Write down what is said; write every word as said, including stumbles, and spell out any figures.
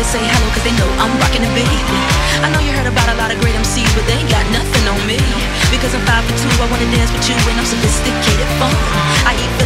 say hello cause they know I'm rocking the beat. I know you heard about a lot of great M Cs, but they ain't got nothing on me. Because I'm five for two, I wanna dance with you and I'm sophisticated fun. I eat